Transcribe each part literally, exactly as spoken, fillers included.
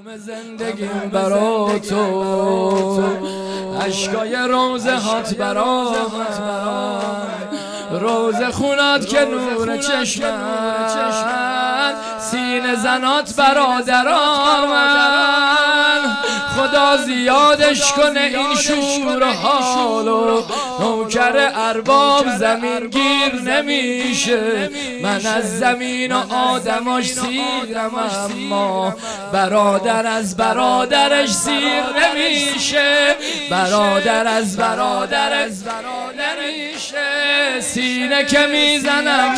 تموم زندگیم برا تو، اشکای روزه هات برا من، روزه خونات که نور چشمن، سینه زنات برادران من. خدا زیادش کنه این شور و حالو، نوکر ارباب زمین گیر نمیشه. من از زمین و آدماش سیرم، اما برادر از برادرش سیر نمیشه. برادر از برادرش نمیشه. سینه که میزنم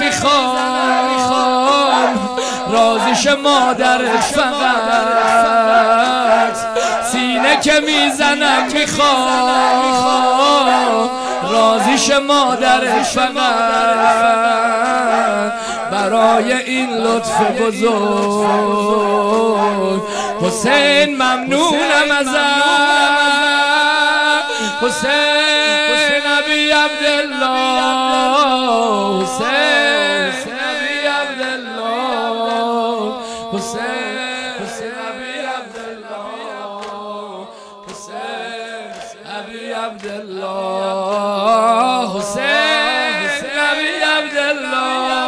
میخوام رازیش مادرت فقط، سینه که میزنم میخوام رازیش مادرت فقط. برای این لطف بزرگ حسین ممنونم ازت، حسین نبی عبدالله، حسین نبی عبدالله، حسین نبی عبدالله، حسین نبی عبدالله، حسین نبی عبدالله.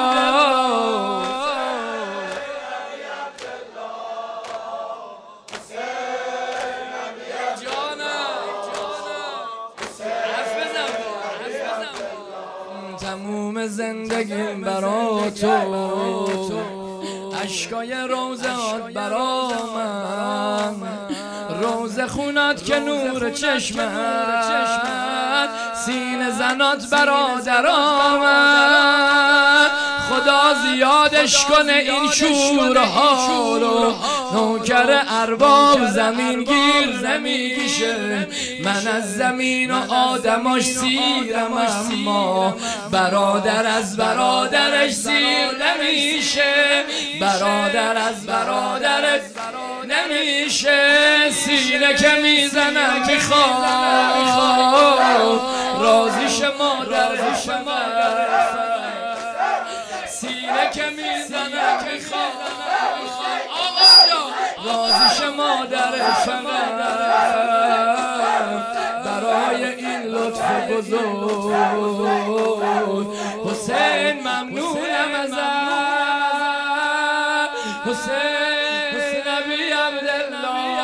تموم زندگیم برا تو، اشکای روزهات برا من، روزه خونات که نور چشمت، سینه زنات برادران من. خدا زیادش کنه این شور حالو، نوکر ارباب زمین گیر نمیشه. من از زمین و آدماش سیرم، اما برادر از برادرش سیر نمیشه. برادر از برادرش نمیشه. سینه که میزنم میخوام رازیش مادرش فقط، سینه که میزنم میخوام رازیش مادرش فقط. برای این لطف بزرگ حسین ممنونم ازت، حسین نبی عبدالله،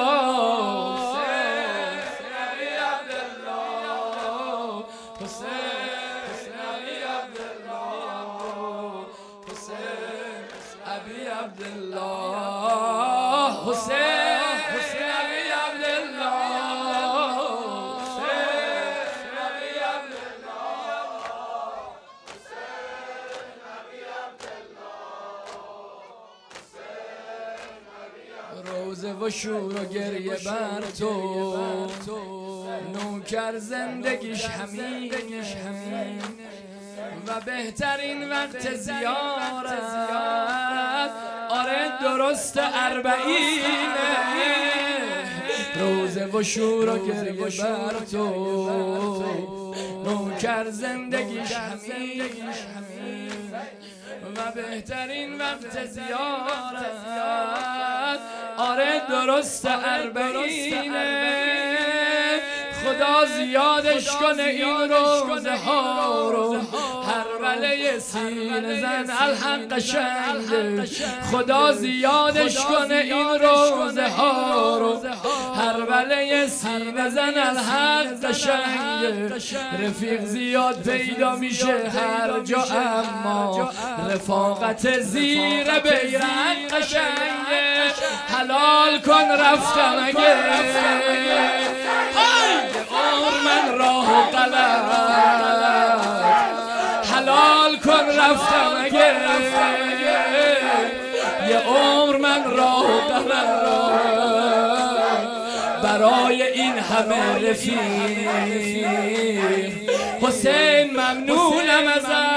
حسین نبی عبدالله، حسین نبی عبدالله، حسین نبی عبدالله، حسین نبی روزه و شور و گریه بر تو، نوکر زندگیش همین و بهترین وقت زیارت. آره درست اربعینه. روزه و شور و گریه بر تو، نوکر زندگیش همین و بهترین وقت زیارت. آره درست اربعینه. خدا زیادش کنه این روزه ها رو، هر وله سینه زن الحق قشنگه. خدا زیادش کنه این روزه ها رو، هر وله سینه زن الحق قشنگه. رفیق زیاد پیدا میشه هر جا، اما رفاقت زیر بیرق قشنگه. حلال کن رفتم اگه عمر من راه و غلط، حلال کن رفتم اگه یه عمر من راه و غلط. برای این همه رفیق حسین ممنونم ازت،